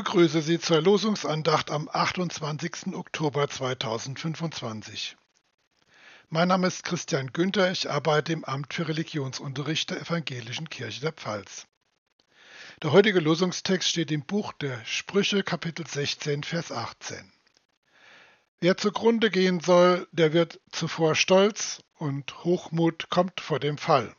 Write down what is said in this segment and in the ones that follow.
begrüße Sie zur Losungsandacht am 28. Oktober 2025. Mein Name ist Christian Günther, ich arbeite im Amt für Religionsunterricht der Evangelischen Kirche der Pfalz. Der heutige Losungstext steht im Buch der Sprüche, Kapitel 16, Vers 18. Wer zugrunde gehen soll, der wird zuvor stolz, und Hochmut kommt vor dem Fall.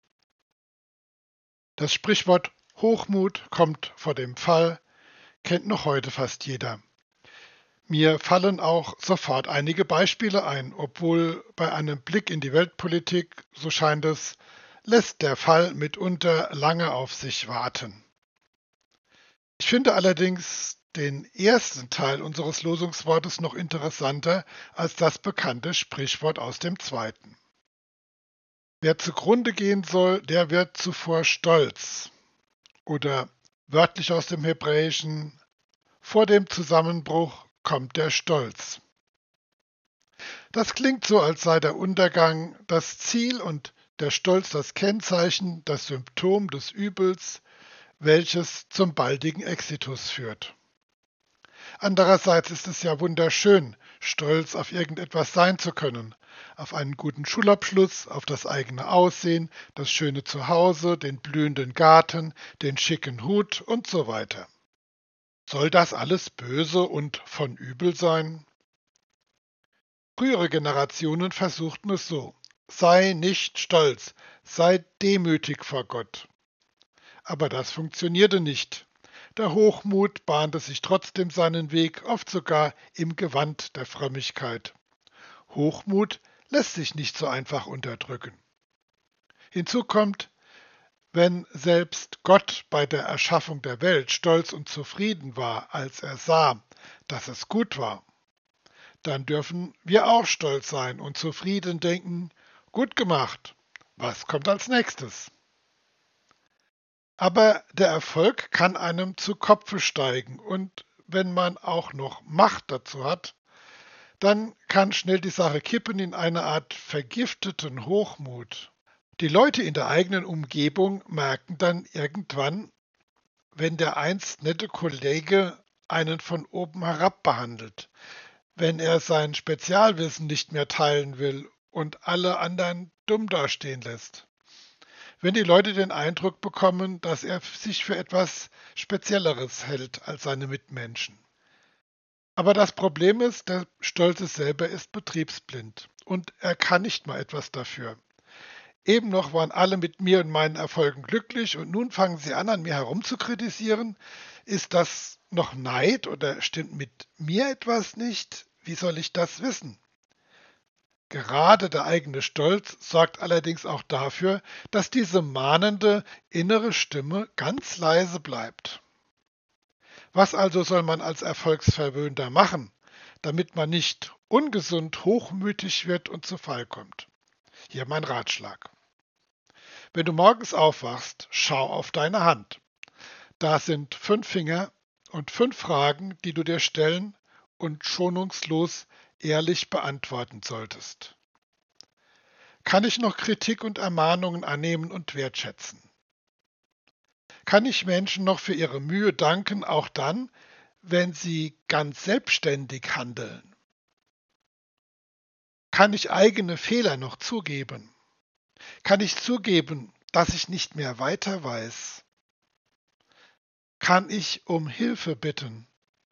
Das Sprichwort Hochmut kommt vor dem Fall kennt noch heute fast jeder. Mir fallen auch sofort einige Beispiele ein, obwohl bei einem Blick in die Weltpolitik, so scheint es, lässt der Fall mitunter lange auf sich warten. Ich finde allerdings den ersten Teil unseres Losungswortes noch interessanter als das bekannte Sprichwort aus dem zweiten. Wer zugrunde gehen soll, der wird zuvor stolz. Oder wörtlich aus dem Hebräischen: Vor dem Zusammenbruch kommt der Stolz. Das klingt so, als sei der Untergang das Ziel und der Stolz das Kennzeichen, das Symptom des Übels, welches zum baldigen Exitus führt. Andererseits ist es ja wunderschön, stolz auf irgendetwas sein zu können, auf einen guten Schulabschluss, auf das eigene Aussehen, das schöne Zuhause, den blühenden Garten, den schicken Hut und so weiter. Soll das alles böse und von übel sein? Frühere Generationen versuchten es so: Sei nicht stolz, sei demütig vor Gott. Aber das funktionierte nicht. Der Hochmut bahnte sich trotzdem seinen Weg, oft sogar im Gewand der Frömmigkeit. Hochmut lässt sich nicht so einfach unterdrücken. Hinzu kommt, wenn selbst Gott bei der Erschaffung der Welt stolz und zufrieden war, als er sah, dass es gut war, dann dürfen wir auch stolz sein und zufrieden denken: Gut gemacht, was kommt als nächstes? Aber der Erfolg kann einem zu Kopfe steigen, und wenn man auch noch Macht dazu hat, dann kann schnell die Sache kippen in eine Art vergifteten Hochmut. Die Leute in der eigenen Umgebung merken dann irgendwann, wenn der einst nette Kollege einen von oben herab behandelt, wenn er sein Spezialwissen nicht mehr teilen will und alle anderen dumm dastehen lässt. Wenn die Leute den Eindruck bekommen, dass er sich für etwas Spezielleres hält als seine Mitmenschen. Aber das Problem ist, der Stolze selber ist betriebsblind und er kann nicht mal etwas dafür. Eben noch waren alle mit mir und meinen Erfolgen glücklich, und nun fangen sie an mir herumzukritisieren. Ist das noch Neid oder stimmt mit mir etwas nicht? Wie soll ich das wissen? Gerade der eigene Stolz sorgt allerdings auch dafür, dass diese mahnende innere Stimme ganz leise bleibt. Was also soll man als Erfolgsverwöhnter machen, damit man nicht ungesund hochmütig wird und zu Fall kommt? Hier mein Ratschlag. Wenn du morgens aufwachst, schau auf deine Hand. Da sind 5 Finger und 5 Fragen, die du dir stellen und schonungslos ehrlich beantworten solltest. Kann ich noch Kritik und Ermahnungen annehmen und wertschätzen? Kann ich Menschen noch für ihre Mühe danken, auch dann, wenn sie ganz selbstständig handeln? Kann ich eigene Fehler noch zugeben? Kann ich zugeben, dass ich nicht mehr weiter weiß? Kann ich um Hilfe bitten?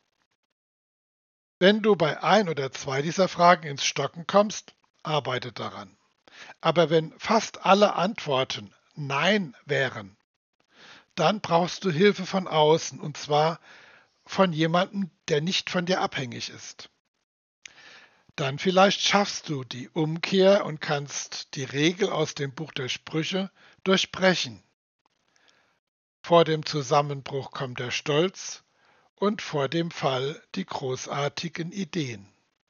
Wenn du bei 1 oder 2 dieser Fragen ins Stocken kommst, arbeite daran. Aber wenn fast alle Antworten Nein wären, dann brauchst du Hilfe von außen, und zwar von jemandem, der nicht von dir abhängig ist. Dann vielleicht schaffst du die Umkehr und kannst die Regel aus dem Buch der Sprüche durchbrechen. Vor dem Zusammenbruch kommt der Stolz und vor dem Fall die großartigen Ideen.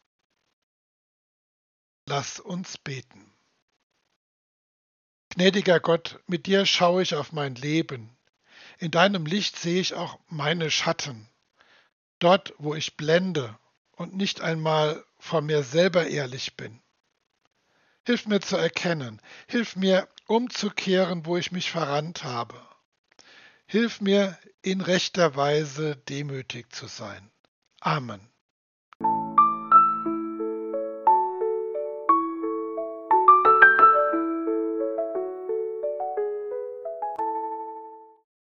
Lass uns beten. Gnädiger Gott, mit dir schaue ich auf mein Leben. In deinem Licht sehe ich auch meine Schatten. Dort, wo ich blende und nicht einmal vor mir selber ehrlich bin. Hilf mir zu erkennen, hilf mir umzukehren, wo ich mich verrannt habe. Hilf mir, in rechter Weise demütig zu sein. Amen.